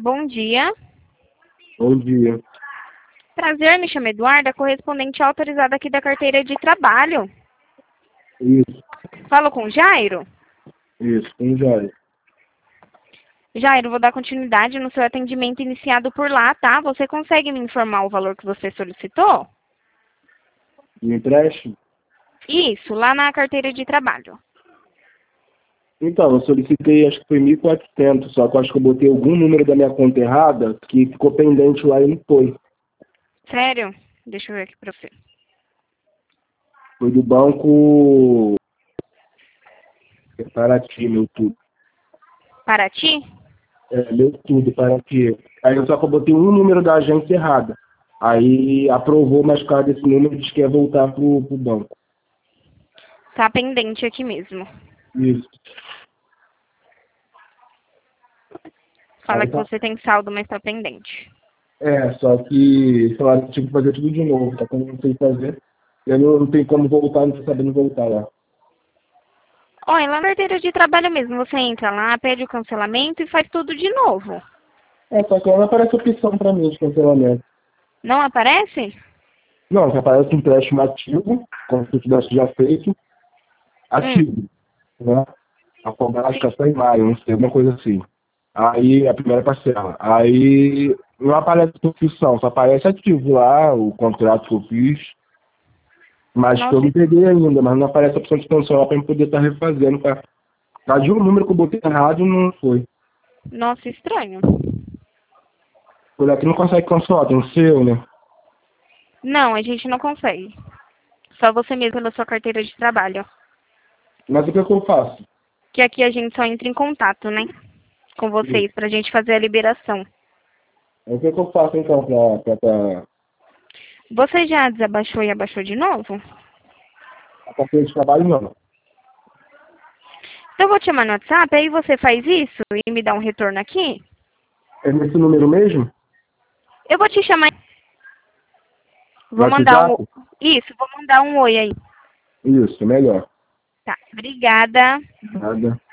Bom dia. Bom dia. Prazer, me chamo Eduarda, correspondente autorizada aqui da carteira de trabalho. Isso, Falo com o Jairo? com Jair. Jairo, vou dar continuidade no seu atendimento iniciado por lá, tá? Você consegue me informar o valor que você solicitou? De empréstimo? Isso, lá na carteira de trabalho. Então, eu solicitei, acho que foi 1.400, só que eu acho que eu botei algum número da minha conta errada, que ficou pendente lá e não foi. Sério? Deixa eu ver aqui pra você. Foi do banco Paraty, meu tudo. Paraty? Meu tudo, Paraty. Aí só que eu botei um número da agência errada. Aí aprovou, mas por causa desse número, diz que ia voltar pro banco. Tá pendente aqui mesmo. Isso. Fala Aí que tá. você tem saldo, mas tá pendente. Só que falaram que tinha que fazer tudo de novo, tá? Como eu não sei fazer. Eu não tenho como voltar, não tô sabendo voltar lá. Olha, lá na carteira de trabalho mesmo, você entra lá, pede o cancelamento e faz tudo de novo. Só que não aparece opção pra mim de cancelamento. Não aparece? Não, só aparece um empréstimo ativo, como se eu tivesse já feito, ativo, né? A cobrar acho que é só em maio, não sei, alguma coisa assim. Aí, a primeira parcela. Aí, não aparece opção, só aparece ativo lá, o contrato que eu fiz, mas que eu Nossa, não peguei ainda, mas não aparece a opção de cancelar pra eu poder estar refazendo. De um número que eu botei errado, não foi. nossa, estranho. Por aqui não consegue cancelar, tem o seu, né? Não, a gente não consegue. Só você mesmo pela sua carteira de trabalho. Mas o que eu faço? Que aqui a gente só entra em contato, né? Com vocês, pra gente fazer a liberação. O que eu faço então pra Você já desabaixou e abaixou de novo? a carteira de trabalho, não. Então eu vou te chamar no WhatsApp, aí você faz isso e me dá um retorno aqui? É nesse número mesmo? Eu vou te chamar. No Vou mandar um. WhatsApp? Isso, vou mandar um oi aí. Isso, melhor. Tá, obrigada. Nada.